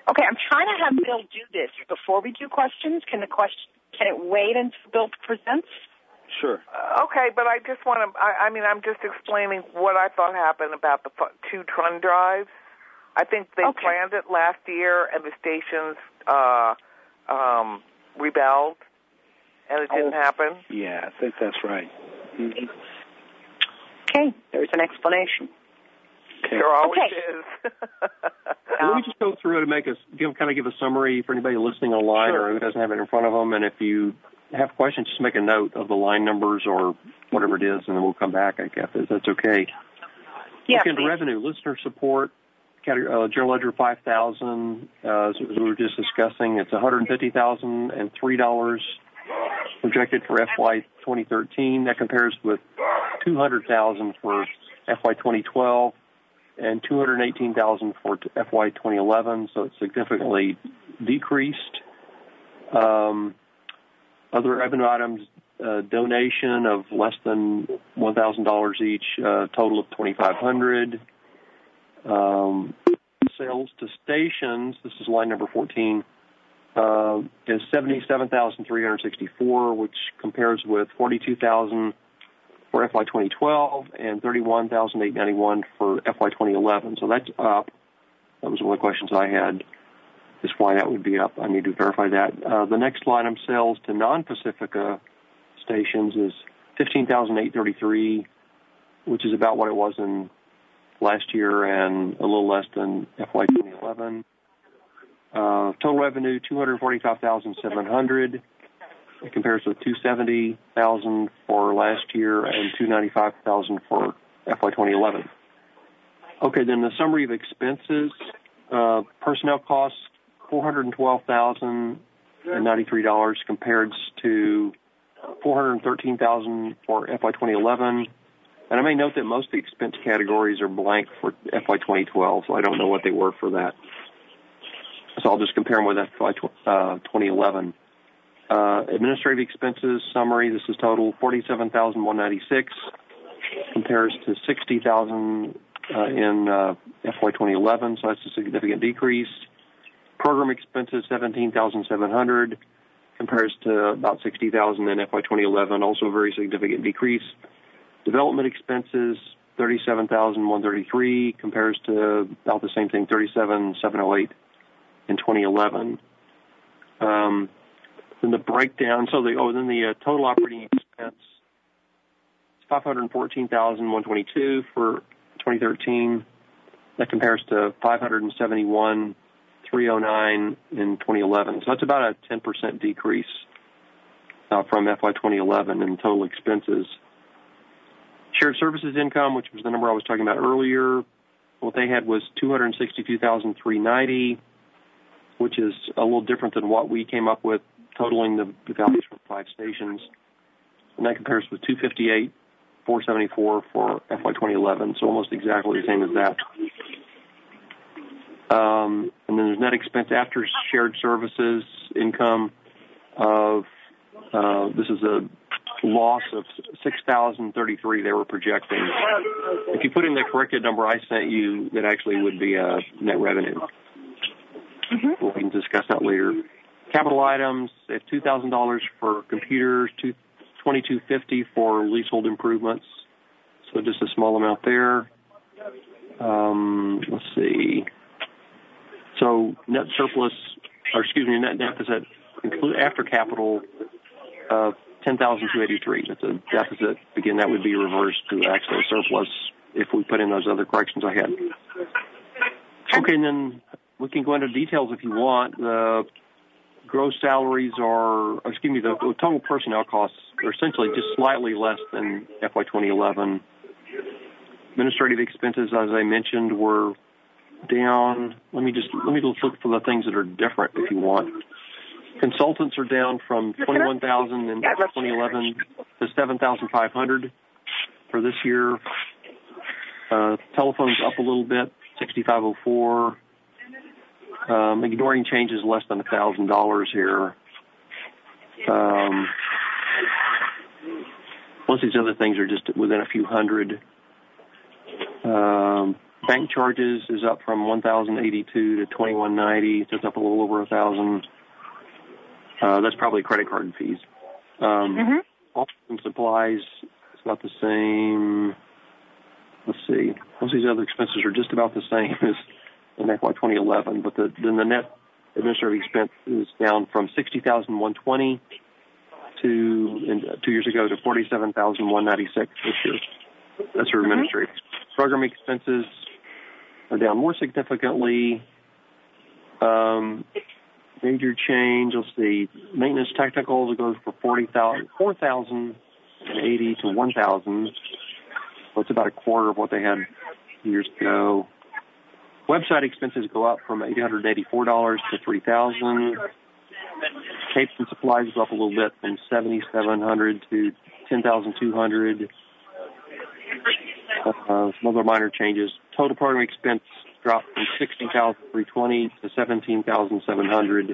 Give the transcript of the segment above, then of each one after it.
Okay, I'm trying to have Bill do this. Before we do questions, can it wait until Bill presents? Sure. Okay, but I just want to, I'm just explaining what I thought happened about the 2 Trun drives. I think they planned it last year, and the stations rebelled, and it didn't happen. Yeah, I think that's right. Mm-hmm. Okay, there's an explanation. Okay. There always is. Let me just go through it and give a summary for anybody listening online or who doesn't have it in front of them. And if you have questions, just make a note of the line numbers or whatever it is, and then we'll come back, I guess, if that's okay. Yeah, Look into revenue, listener support, General Ledger 5,000, as we were just discussing, it's $150,003 projected for FY 2013. That compares with $200,000 for FY 2012 and $218,000 for FY 2011, so it's significantly decreased. Other revenue items, donation of less than $1,000 each, total of $2,500. Sales to stations, this is line number 14, is $77,364, which compares with $42,000 for FY 2012 and $31,891 for FY 2011. So that's up. That was one of the questions I had, is why that would be up. I need to verify that. The next line of sales to non-Pacifica stations is $15,833, which is about what it was in last year and a little less than FY 2011. Total revenue, $245,700. It compares with $270,000 for last year and $295,000 for FY 2011. Okay, then the summary of expenses. Personnel costs, $412,093 compared to $413,000 for FY 2011. And I may note that most of the expense categories are blank for FY 2012, so I don't know what they were for that. So I'll just compare them with FY 2011. Administrative expenses summary, this is total $47,196, compares to $60,000 in FY 2011, so that's a significant decrease. Program expenses, $17,700, compares to about $60,000 in FY 2011, also a very significant decrease. Development expenses, $37,133, compares to about the same thing, $37,708 in 2011. Then the breakdown, then the total operating expense is $514,122 for 2013. That compares to $571,309 in 2011. So that's about a 10% decrease from FY 2011 in total expenses. Shared services income, which was the number I was talking about earlier, what they had was $262,390, which is a little different than what we came up with, totaling the values for 5 stations. And that compares with $258,474 for FY 2011, so almost exactly the same as that. And then there's net expense after shared services income of, this is a loss of $6,033 they were projecting. If you put in the corrected number I sent you, that actually would be a net revenue. Mm-hmm. We can discuss that later. Capital items, they have $2,000 for computers, $2,250 for leasehold improvements, so just a small amount there. Let's see. So net deficit after capital of $10,283. That's a deficit. Again, that would be reversed to actually a surplus if we put in those other corrections I had. Okay, and then we can go into details if you want. The gross salaries the total personnel costs are essentially just slightly less than FY 2011. Administrative expenses, as I mentioned, were down. Let me just look for the things that are different if you want. Consultants are down from $21,000 in 2011 to $7,500 for this year. Telephone's up a little bit, $6,504. Ignoring changes less than $1,000 here. Most of these other things are just within a few hundred. Bank charges is up from $1,082 to $2,190. So it's up a little over $1,000. That's probably credit card fees. Office and supplies is about the same. Let's see. Most of these other expenses are just about the same as in FY 2011, but then the net administrative expense is down from $60,120 to 2 years ago to $47,196 this year. That's for administrative. Program expenses are down more significantly. Major change. Let's see. Maintenance technicals goes from $4,080 to $1,000. So it's about a quarter of what they had years ago. Website expenses go up from $884 to $3,000. Tapes and supplies go up a little bit from $7,700 to $10,200. Some other minor changes. Total program expense dropped from $16,320 to $17,700.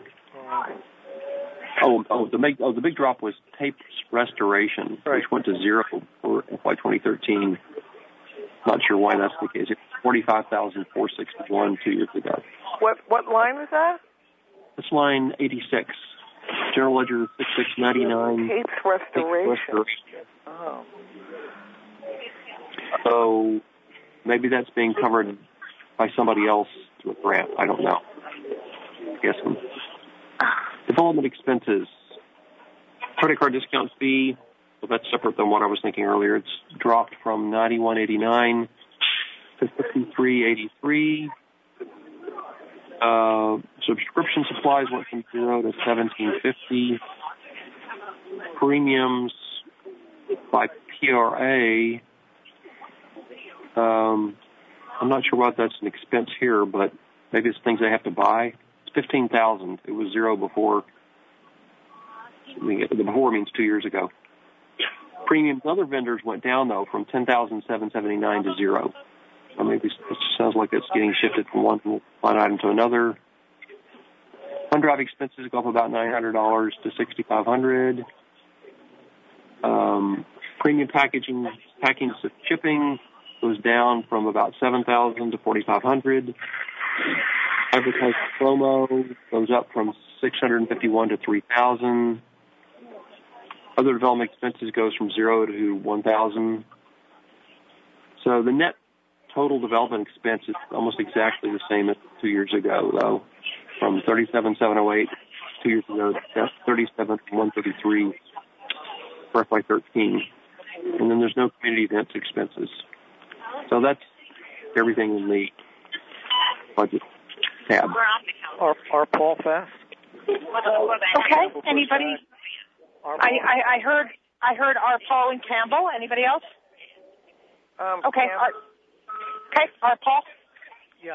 The big drop was tapes restoration, which went to zero for FY 2013. Not sure why that's the case. It's $45,461 2 years ago. What line was that? It's line 86. General Ledger 6699. Tapes restoration. Oh. So maybe that's being covered by somebody else through a grant. I don't know. I'm guessing. Development expenses. Credit card discount fee. Well, that's separate than what I was thinking earlier. It's dropped from $91.89 to $53.83. Subscription supplies went from $0 to $17.50. Premiums by PRA. I'm not sure why that's an expense here, but maybe it's things they have to buy. It's $15,000. It was zero before. The before means 2 years ago. Premiums other vendors went down though from $10,779 to zero. So maybe it sounds like it's getting shifted from one line item to another. OneDrive expenses go up about $900 to $6,500. Premium packing shipping goes down from about $7,000 to $4,500. Advertising promo goes up from $651 to $3,000. Other development expenses goes from $0 to $1,000. So the net total development expense is almost exactly the same as 2 years ago, though, from $37,708 2 years ago to $37,133 for FY13. And then there's no community events expenses. So that's everything in the budget tab. Are Paul fast? Okay. Anybody? I heard our Paul and Campbell. Anybody else? Okay. Our Paul. Yeah.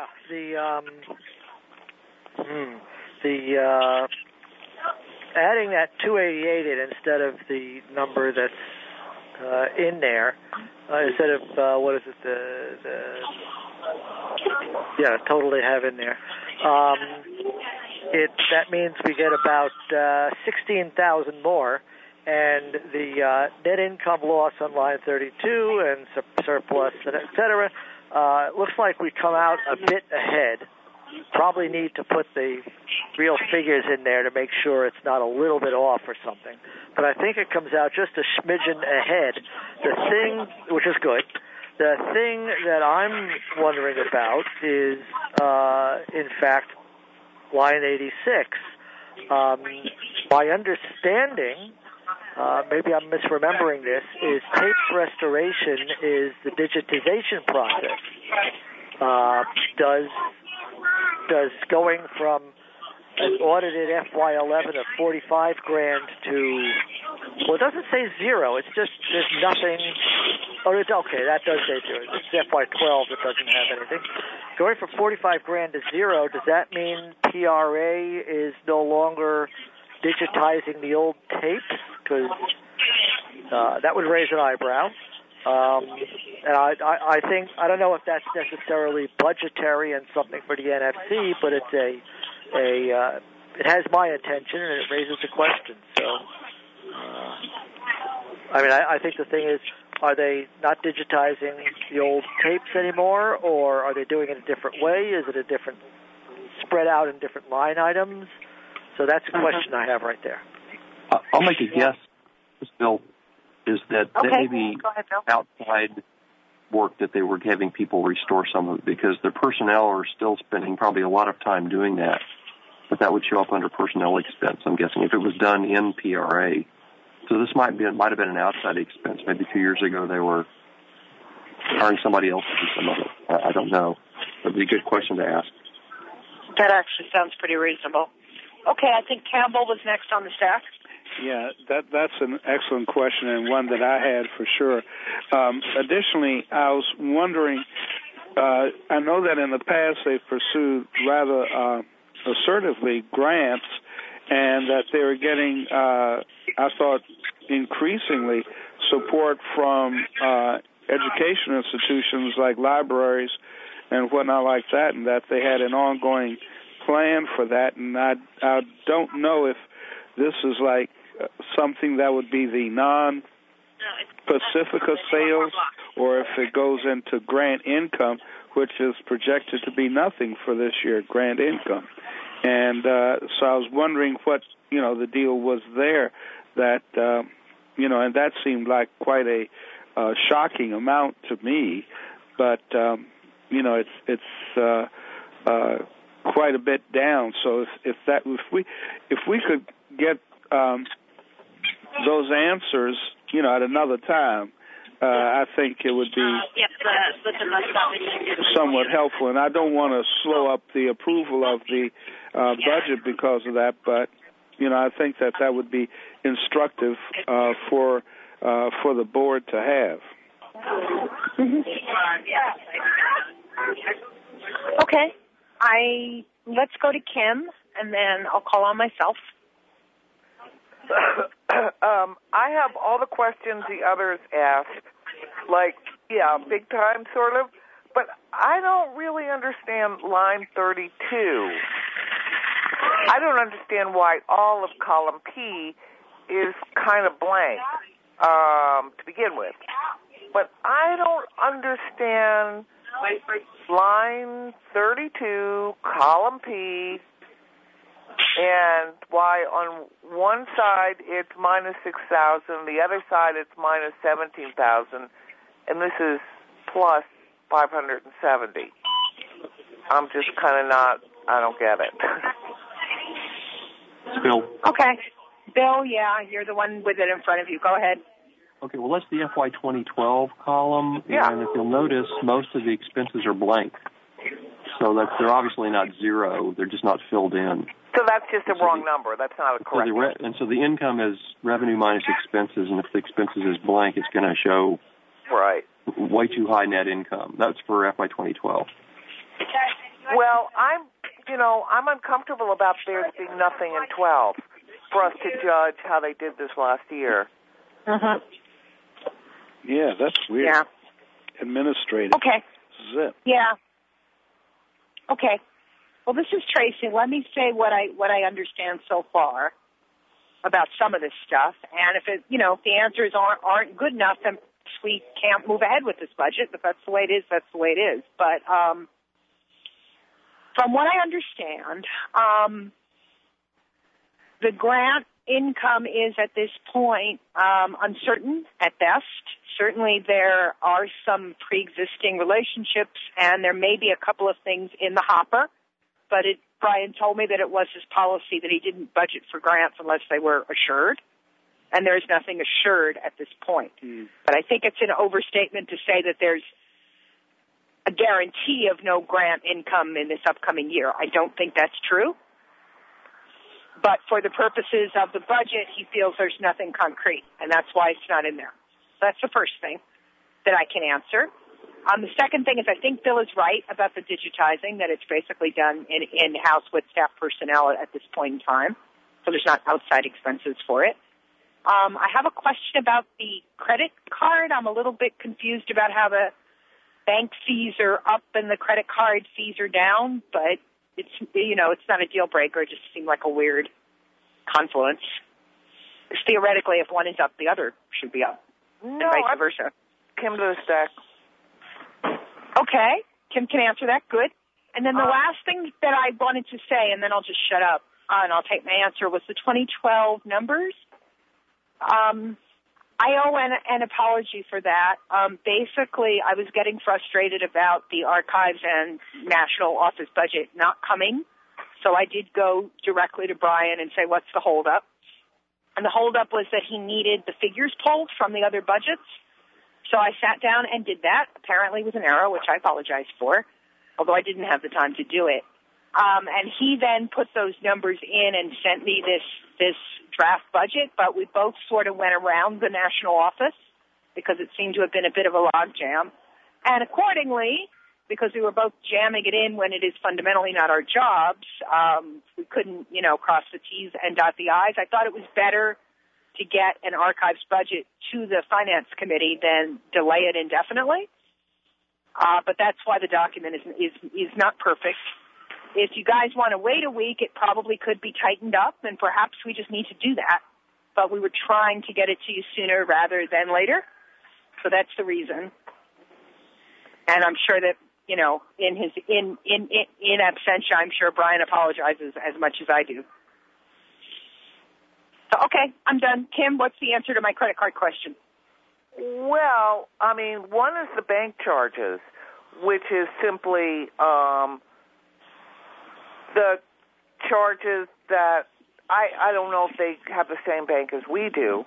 The adding that 288 in instead of the number that's in there, instead of what is it? The total they have in there. That means we get about 16,000 more, and the net income loss on line 32 and surplus, et cetera, looks like we come out a bit ahead. Probably need to put the real figures in there to make sure it's not a little bit off or something. But I think it comes out just a smidgen ahead. The thing, which is good, the thing that I'm wondering about is, in fact, line 86. My understanding, maybe I'm misremembering this, is tapes restoration is the digitization process. Does going from an audited FY11 of $45,000 to, well, it doesn't say zero. It's just there's nothing. Oh, it's okay. That does say zero. It's FY12 that doesn't have anything. Going from $45,000 to zero, does that mean PRA is no longer digitizing the old tapes? Because that would raise an eyebrow. And I think, I don't know if that's necessarily budgetary and something for the NFC, but it's it has my attention and it raises a question. So, I think the thing is, Are they not digitizing the old tapes anymore, or are they doing it a different way? Is it a different spread out in different line items? So that's a question I have right there. I'll make a guess, Bill, is that may be outside work that they were having people restore some of it, because their personnel are still spending probably a lot of time doing that, but that would show up under personnel expense, I'm guessing, if it was done in PRA. So this might have been an outside expense. Maybe 2 years ago they were hiring somebody else to do some of it. I don't know. That would be a good question to ask. That actually sounds pretty reasonable. Okay, I think Campbell was next on the stack. Yeah, that's an excellent question, and one that I had for sure. Additionally, I was wondering, I know that in the past they've pursued rather assertively grants, and that they were getting, I thought, increasingly support from education institutions like libraries and whatnot like that, and that they had an ongoing plan for that. And I don't know if this is like something that would be the non-Pacifica sales, or if it goes into grant income, which is projected to be nothing for this year, grant income. And so I was wondering what, the deal was there, that, and that seemed like quite a shocking amount to me. But, it's quite a bit down. So if we could get those answers, at another time, I think it would be somewhat helpful. And I don't want to slow up the approval of the budget because of that, but I think that would be instructive for the board to have. Okay. Let's go to Kim, and then I'll call on myself. I have all the questions the others asked, big time sort of, but I don't really understand line 32. I don't understand why all of column P is kind of blank to begin with. But I don't understand line 32, column P, and why on one side it's minus 6,000, the other side it's minus 17,000, and this is plus 570. I'm just kind of I don't get it. Bill. Okay. Bill, yeah, you're the one with it in front of you. Go ahead. Okay, well, that's the FY 2012 column, and if you'll notice, most of the expenses are blank. So they're obviously not zero. They're just not filled in. So that's just a wrong number. That's not a correct number. And so the income is revenue minus expenses, and if the expenses is blank, it's going to show way too high net income. That's for FY 2012. Well, I'm uncomfortable about there being nothing in 12 for us to judge how they did this last year. Uh-huh. Yeah, that's weird. Yeah. Administrative. Okay. Zip. Yeah. Okay. Well, this is Tracy. Let me say what I understand so far about some of this stuff, and if the answers aren't good enough, then we can't move ahead with this budget. If that's the way it is, that's the way it is. But from what I understand, the grant income is at this point uncertain at best. Certainly there are some pre-existing relationships, and there may be a couple of things in the hopper, but Brian told me that it was his policy that he didn't budget for grants unless they were assured, and there's nothing assured at this point. But I think it's an overstatement to say that there's a guarantee of no grant income in this upcoming year. I don't think that's true. But for the purposes of the budget, he feels there's nothing concrete, and that's why it's not in there. That's the first thing that I can answer. The second thing is I think Bill is right about the digitizing, that it's basically done in-house with staff personnel at this point in time, so there's not outside expenses for it. I have a question about the credit card. I'm a little bit confused about how the bank fees are up and the credit card fees are down, but it's not a deal breaker. It just seemed like a weird confluence. Theoretically, if one is up, the other should be up. No, and vice versa. Kim to the stack. Okay. Kim can answer that. Good. And then the last thing that I wanted to say, and then I'll just shut up and I'll take my answer, was the 2012 numbers. I owe an apology for that. Basically, I was getting frustrated about the archives and national office budget not coming. So I did go directly to Brian and say, what's the holdup? And the holdup was that he needed the figures pulled from the other budgets. So I sat down and did that, apparently with an error, which I apologize for, although I didn't have the time to do it. And he then put those numbers in and sent me this draft budget, but we both sort of went around the national office because it seemed to have been a bit of a logjam. And accordingly, because we were both jamming it in when it is fundamentally not our jobs, we couldn't, cross the T's and dot the I's. I thought it was better to get an archives budget to the finance committee than delay it indefinitely. But that's why the document is not perfect. If you guys want to wait a week, it probably could be tightened up, and perhaps we just need to do that. But we were trying to get it to you sooner rather than later, so that's the reason. And I'm sure that in absentia, I'm sure Brian apologizes as much as I do. So okay, I'm done. Kim, what's the answer to my credit card question? Well, one is the bank charges, which is simply the charges that I don't know if they have the same bank as we do,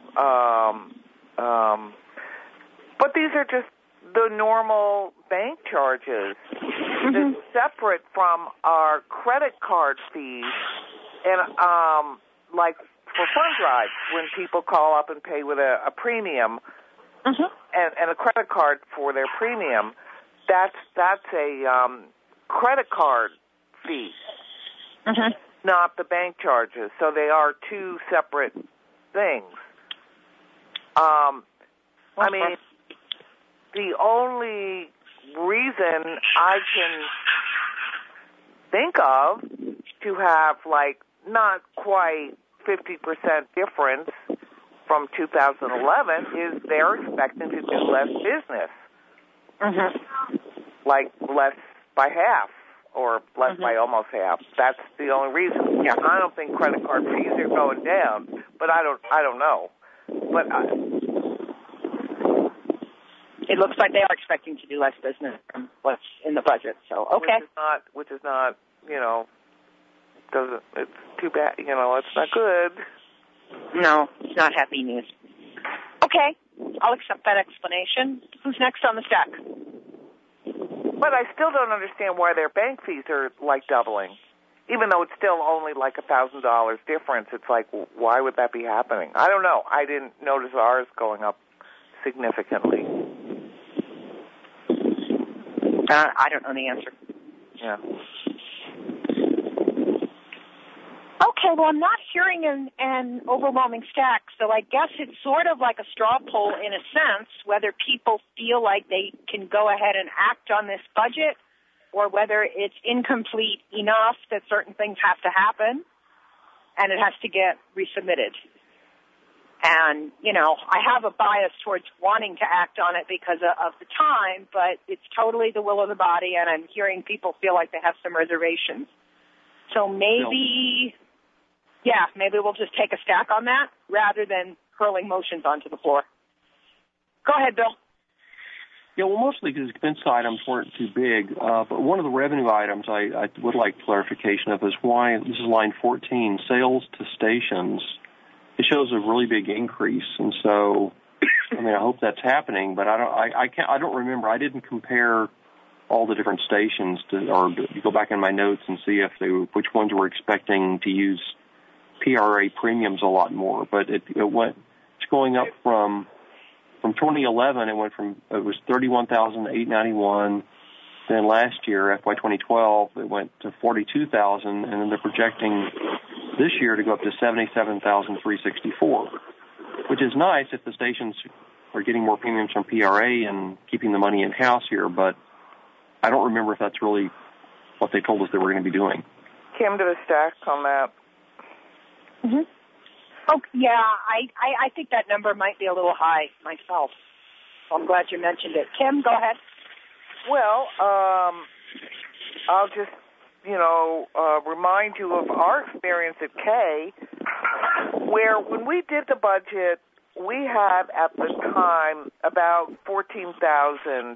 but these are just the normal bank charges that's separate from our credit card fees and like for fund drives when people call up and pay with a premium and a credit card for their premium, that's a credit card fee. Not the bank charges. So they are two separate things. The only reason I can think of to have, not quite 50% difference from 2011 is they're expecting to do less business. Less by half. Or less by almost half. That's the only reason. Yeah, I don't think credit card fees are going down, but I don't know. But it looks like they are expecting to do less business from what's in the budget. So okay, which is not doesn't. It's too bad. It's not good. No, it's not happy news. Okay, I'll accept that explanation. Who's next on the stack? But I still don't understand why their bank fees are doubling. Even though it's still only $1,000 difference, it's why would that be happening? I don't know. I didn't notice ours going up significantly. I don't know the answer. Yeah. Okay, well, I'm not hearing an overwhelming stack, so I guess it's sort of like a straw poll in a sense, whether people feel like they can go ahead and act on this budget or whether it's incomplete enough that certain things have to happen and it has to get resubmitted. And, I have a bias towards wanting to act on it because of the time, but it's totally the will of the body, and I'm hearing people feel like they have some reservations. So maybe... Yeah, maybe we'll just take a stack on that rather than hurling motions onto the floor. Go ahead, Bill. Yeah, well, mostly because expense items weren't too big. But one of the revenue items I would like clarification of is why, this is line 14, sales to stations. It shows a really big increase. And so, I hope that's happening, but I don't remember. I didn't compare all the different stations or go back in my notes and see which ones were expecting to use PRA premiums a lot more, but it's going up from 2011. It was 31,891. Then last year, FY 2012, it went to 42,000, and then they're projecting this year to go up to 77,364, which is nice if the stations are getting more premiums from PRA and keeping the money in house here. But I don't remember if that's really what they told us they were going to be doing. Kim, to the stack on that. Oh, yeah, I think that number might be a little high myself. So I'm glad you mentioned it. Kim, go ahead. Well, I'll just, remind you of our experience at K, where when we did the budget, we had at the time about 15,000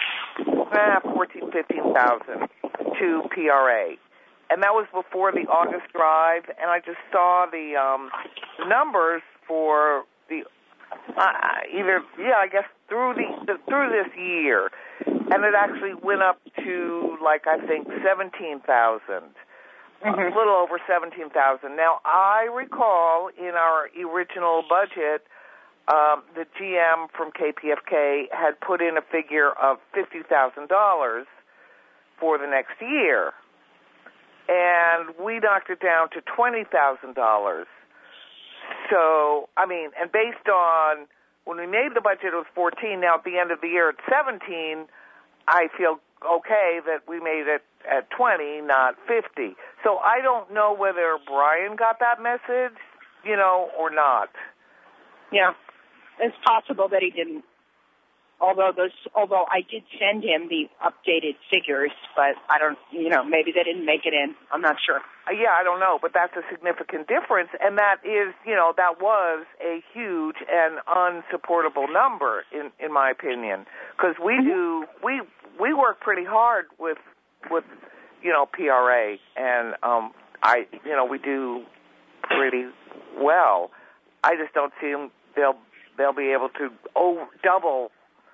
to PRA. And that was before the August drive, and I just saw the numbers for the through this year, and it actually went up to I think 17,000, a little over 17,000. Now I recall in our original budget, the GM from KPFK had put in a figure of $50,000 for the next year. And we knocked it down to $20,000. So, and based on when we made the budget, it was 14. Now, at the end of the year, it's 17. I feel okay that we made it at 20, not 50. So I don't know whether Brian got that message, or not. Yeah, it's possible that he didn't. Although I did send him the updated figures, but I don't, maybe they didn't make it in. I'm not sure. Yeah, I don't know, but that's a significant difference, and that is, that was a huge and unsupportable number, in my opinion, because we work pretty hard with PRA, and we do pretty well. I just don't see them. They'll be able to double.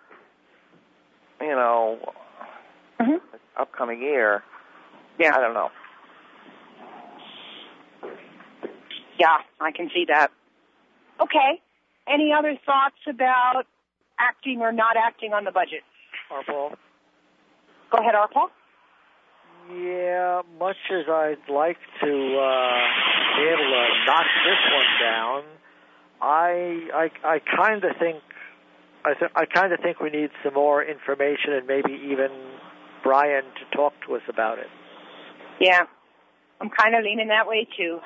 Upcoming year. Yeah. I don't know. Yeah, I can see that. Okay. Any other thoughts about acting or not acting on the budget? Arpaul? Go ahead, Arpaul. Yeah, much as I'd like to be able to knock this one down, I kind of think we need some more information and maybe even Brian to talk to us about it. Yeah, I'm kind of leaning that way too.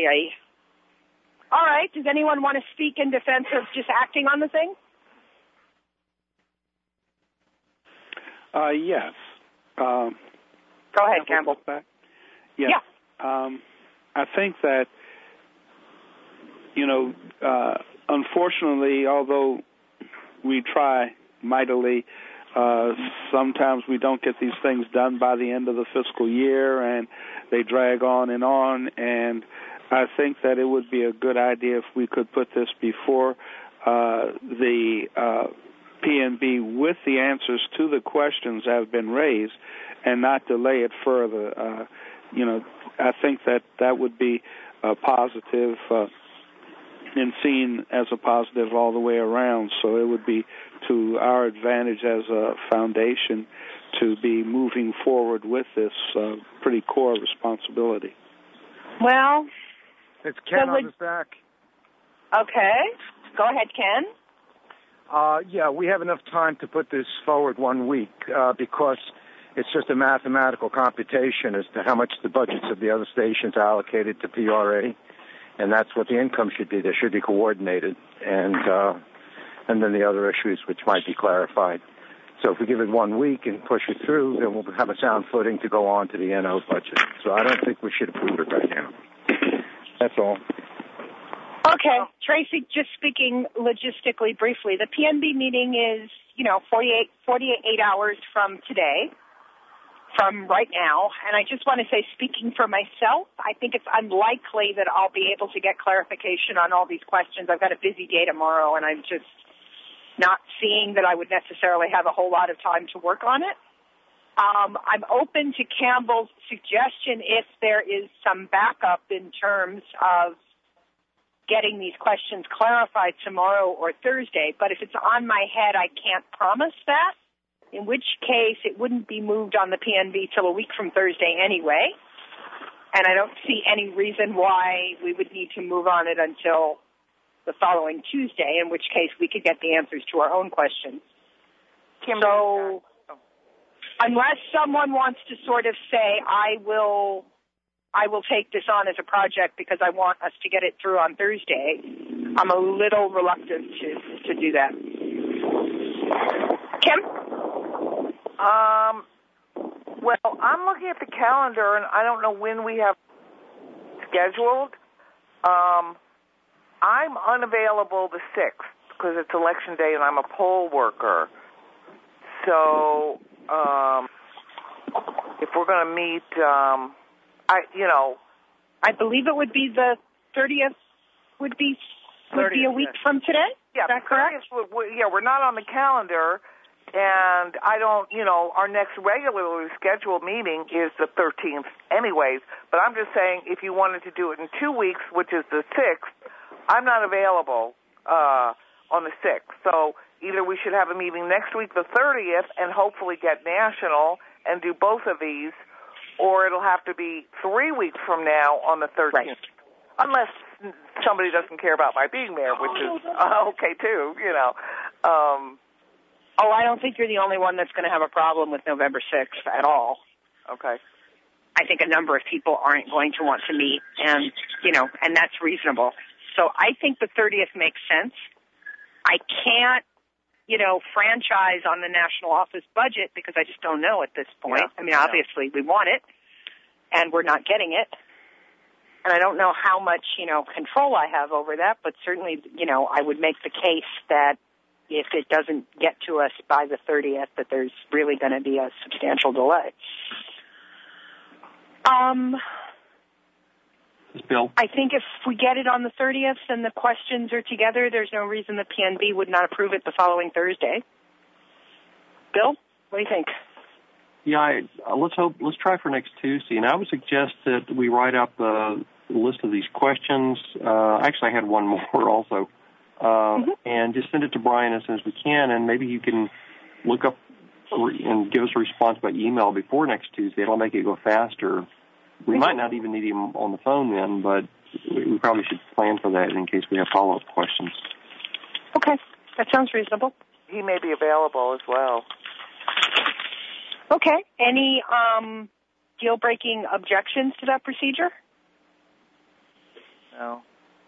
All right, does anyone want to speak in defense of just acting on the thing? Yes. Go ahead, Campbell. Yeah. I think that, unfortunately, although we try mightily, sometimes we don't get these things done by the end of the fiscal year, and they drag on, and I think that it would be a good idea if we could put this before the PNB with the answers to the questions that have been raised and not delay it further. I think that would be a positive and seen as a positive all the way around. So it would be to our advantage as a foundation to be moving forward with this pretty core responsibility. Well, it's Ken on the back. Okay. Go ahead, Ken. Yeah, we have enough time to put this forward 1 week because it's just a mathematical computation as to how much the budgets of the other stations are allocated to PRA. And that's what the income should be. They should be coordinated, and then the other issues which might be clarified. So if we give it 1 week and push it through, then we'll have a sound footing to go on to the NO budget. So I don't think we should approve it right now. That's all. Okay. Tracy, just speaking logistically briefly, the PNB meeting is, 48 hours from today. From right now, and I just want to say, speaking for myself, I think it's unlikely that I'll be able to get clarification on all these questions. I've got a busy day tomorrow, and I'm just not seeing that I would necessarily have a whole lot of time to work on it. I'm open to Campbell's suggestion if there is some backup in terms of getting these questions clarified tomorrow or Thursday, but if it's on my head, I can't promise that. In which case, it wouldn't be moved on the PNB till a week from Thursday anyway. And I don't see any reason why we would need to move on it until the following Tuesday, in which case we could get the answers to our own questions. So, unless someone wants to sort of say, I will take this on as a project because I want us to get it through on Thursday, I'm a little reluctant to do that. Kim? Well, I'm looking at the calendar, and I don't know when we have scheduled. I'm unavailable the 6th because it's Election Day, and I'm a poll worker. So, if we're going to meet, I believe it would be the 30th. Would be a week from today. Yeah, is that correct? We're not on the calendar. And I don't, our next regularly scheduled meeting is the 13th anyways, but I'm just saying if you wanted to do it in 2 weeks, which is the 6th, I'm not available on the 6th. So either we should have a meeting next week, the 30th, and hopefully get national and do both of these, or it'll have to be 3 weeks from now on the 13th. Right. Unless somebody doesn't care about my being there, which is okay too, Oh, I don't think you're the only one that's going to have a problem with November 6th at all. Okay. I think a number of people aren't going to want to meet, and that's reasonable. So I think the 30th makes sense. I can't, franchise on the national office budget because I just don't know at this point. Yeah. I mean, obviously we want it, and we're not getting it. And I don't know how much, control I have over that, but certainly, I would make the case that if it doesn't get to us by the 30th, that there's really going to be a substantial delay. Bill? I think if we get it on the 30th and the questions are together, there's no reason the PNB would not approve it the following Thursday. Bill, what do you think? Yeah, let's try for next Tuesday. And I would suggest that we write up the list of these questions. Actually, I had one more also. And just send it to Brian as soon as we can, and maybe you can look up and give us a response by email before next Tuesday. It'll make it go faster. We might not even need him on the phone then, but we probably should plan for that in case we have follow-up questions. Okay, that sounds reasonable. He may be available as well. Okay. Any deal-breaking objections to that procedure? No.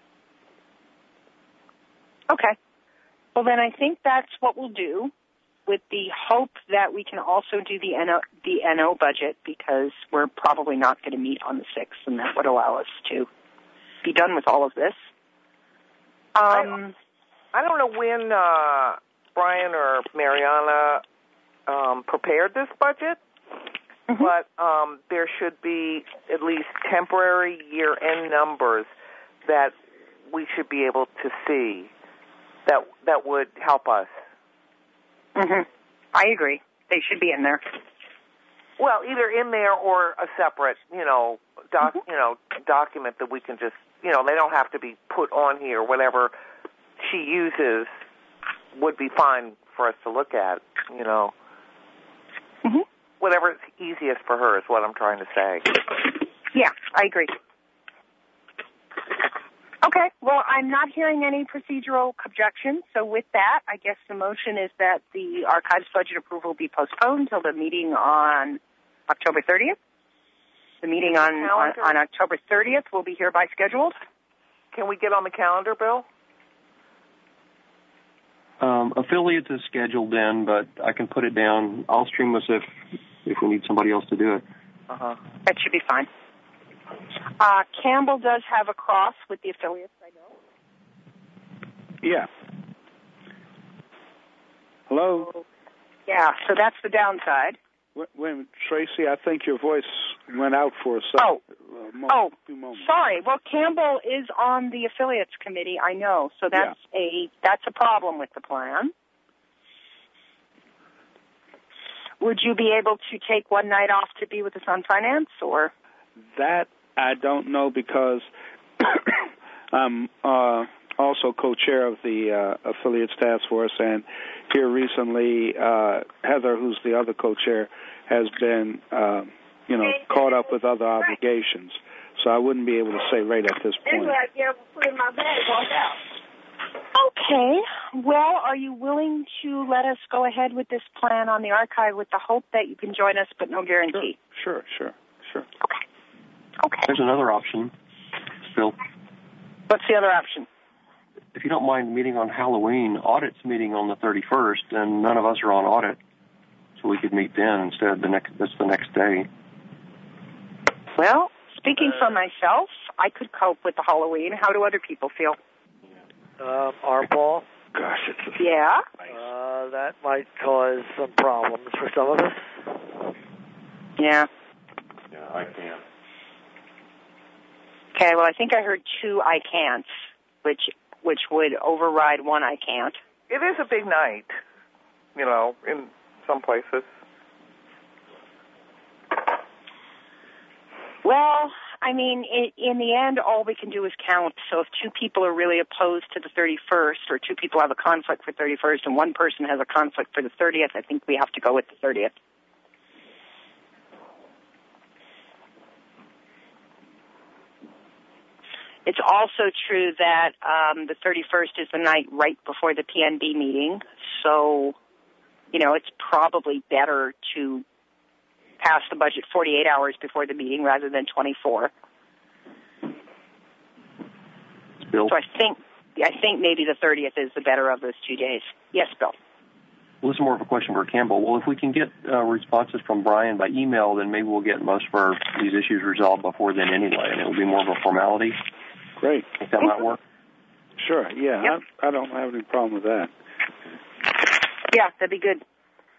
Okay. Well, then I think that's what we'll do, with the hope that we can also do the NO budget, because we're probably not going to meet on the 6th, and that would allow us to be done with all of this. I don't know when Brian or Mariana prepared this budget, but there should be at least temporary year-end numbers that we should be able to see. That would help us. I agree. They should be in there. Well, either in there or a separate, document that we can just, they don't have to be put on here. Whatever she uses would be fine for us to look at, Whatever is easiest for her is what I'm trying to say. Yeah, I agree. Okay, well, I'm not hearing any procedural objections, so with that, I guess the motion is that the archives budget approval be postponed until the meeting on October 30th. The meeting on October 30th will be hereby scheduled. Can we get on the calendar, Bill? Affiliates is scheduled in, but I can put it down. I'll stream this if we need somebody else to do it. That should be fine. Campbell does have a cross with the affiliates, I know. Yeah. Hello? Yeah, so that's the downside. Wait, Tracy, I think your voice went out for a second. Few moments. Sorry. Well, Campbell is on the affiliates committee, I know, so that's a problem with the plan. Would you be able to take one night off to be with us on finance, or? That I don't know, because I'm also co-chair of the affiliates task force, and here recently Heather, who's the other co-chair, has been caught up with other obligations. So I wouldn't be able to say right at this point. Okay. Well, are you willing to let us go ahead with this plan on the archive with the hope that you can join us, but no guarantee? Sure. Okay. There's another option, Phil. What's the other option? if you don't mind meeting on Halloween, audit's meeting on the 31st, and none of us are on audit, so we could meet then instead of that's the next day. Well, speaking for myself, I could cope with the Halloween. How do other people feel? Paul? Gosh, it's Yeah? That might cause some problems for some of us. Yeah. Yeah, I can't. Okay, well, I think I heard 2 I can'ts, which would override 1 I can't. It is a big night, in some places. Well, I mean, in the end, all we can do is count. So if 2 people are really opposed to the 31st, or 2 people have a conflict for 31st, and 1 person has a conflict for the 30th, I think we have to go with the 30th. It's also true that the 31st is the night right before the PNB meeting, so, it's probably better to pass the budget 48 hours before the meeting rather than 24. Bill? So I think maybe the 30th is the better of those 2 days. Yes, Bill. Well, this is more of a question for Campbell. Well, if we can get responses from Brian by email, then maybe we'll get most of these issues resolved before then anyway, and it will be more of a formality. great. Think that might work? Sure, yeah. Yep. I don't have any problem with that. Yeah, that'd be good.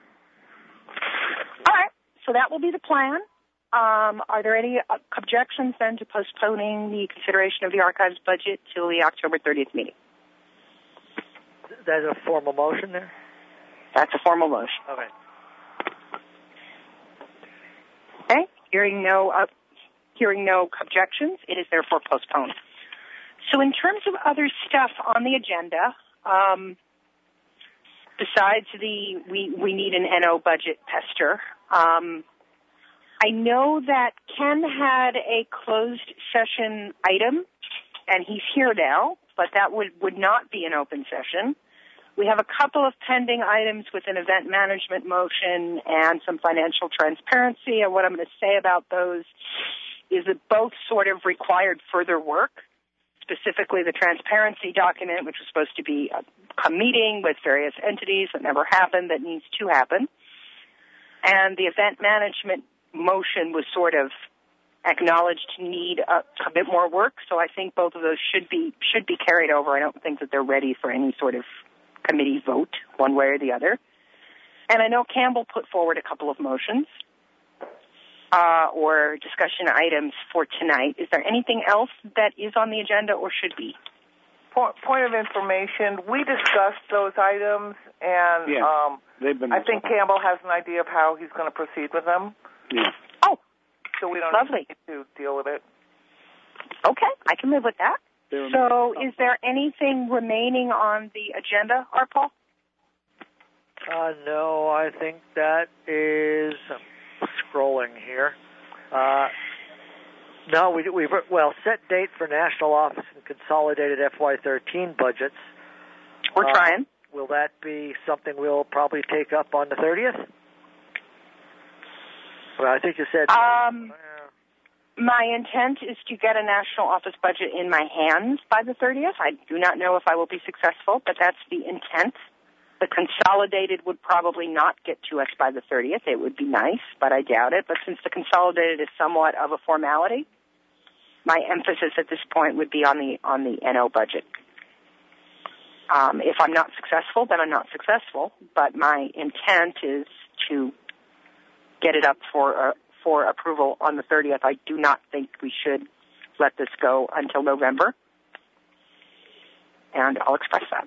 All right, so that will be the plan. Are there any objections then to postponing the consideration of the archives budget till the October 30th meeting? That's a formal motion there? That's a formal motion. Okay. Okay, hearing no objections, it is therefore postponed. So in terms of other stuff on the agenda, besides we need an NO budget tester, I know that Ken had a closed session item, and he's here now, but that would not be an open session. We have a couple of pending items with an event management motion and some financial transparency, and what I'm going to say about those is that both sort of required further work, specifically the transparency document, which was supposed to be a meeting with various entities that never happened, that needs to happen. And the event management motion was sort of acknowledged to need a bit more work, so I think both of those should be carried over. I don't think that they're ready for any sort of committee vote, one way or the other. And I know Campbell put forward a couple of motions or discussion items for tonight. Is there anything else that is on the agenda or should be? Point of information, we discussed those items, and I think Campbell has an idea of how he's going to proceed with them. Yeah. Oh, so we don't lovely. need to deal with it. Okay, I can live with that. So is there anything remaining on the agenda, Paul? No, I think that is scrolling here. No, we've set date for National Office and Consolidated FY13 budgets. We're trying. Will that be something we'll probably take up on the 30th? Well, I think you said... My intent is to get a national office budget in my hands by the 30th. I do not know if I will be successful, but that's the intent. The consolidated would probably not get to us by the 30th. It would be nice, but I doubt it. But since the consolidated is somewhat of a formality, my emphasis at this point would be on the NO budget. If I'm not successful, then I'm not successful. But my intent is to get it up for approval on the 30th. I do not think we should let this go until November, and I'll express that.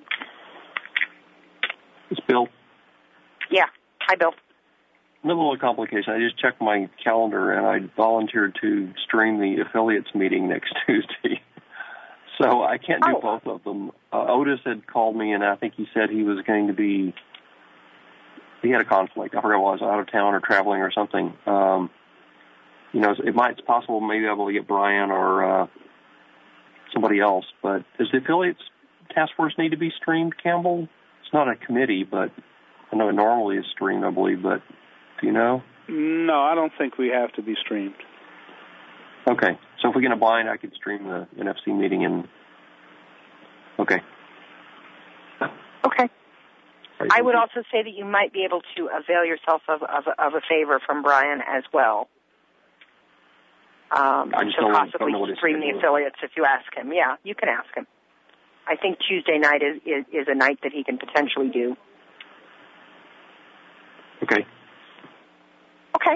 It's Bill. Yeah. Hi, Bill. A little complication. I just checked my calendar, and I volunteered to stream the affiliates meeting next Tuesday. So I can't do both of them. Otis had called me, and I think he said he was going to be... He had a conflict. I forgot what it was, out of town or traveling or something. It's possible maybe I'll be able to get Brian or somebody else, but does the affiliates task force need to be streamed, Campbell? It's not a committee, but I know it normally is streamed, I believe, but do you know? No, I don't think we have to be streamed. Okay, so if we get a bind, I could stream the NFC meeting and... Okay. I would also say that you might be able to avail yourself of a favor from Brian as well. To possibly stream the affiliates if you ask him. Yeah, you can ask him. I think Tuesday night is a night that he can potentially do. Okay. Okay.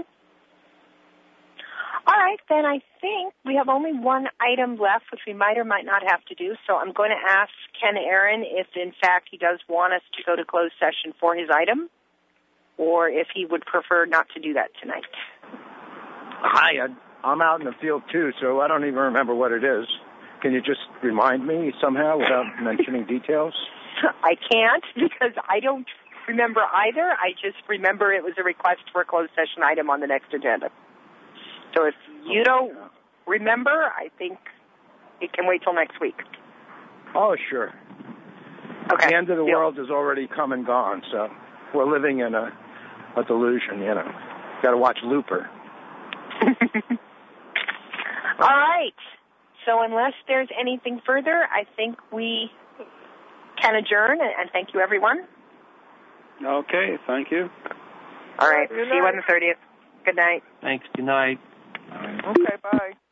All right, then I think we have only one item left, which we might or might not have to do. So I'm going to ask Ken Aaron if, in fact, he does want us to go to closed session for his item, or if he would prefer not to do that tonight. Hi, I'm out in the field, too, so I don't even remember what it is. Can you just remind me somehow without mentioning details? I can't because I don't remember either. I just remember it was a request for a closed session item on the next agenda. So if you don't remember, I think it can wait till next week. Oh, sure. Okay. The end of the world has already come and gone, so we're living in a delusion, you know. Got to watch Looper. All right. So unless there's anything further, I think we can adjourn, and thank you, everyone. Okay, thank you. All right. See you on the 30th. Good night. Thanks. Good night. Okay, bye.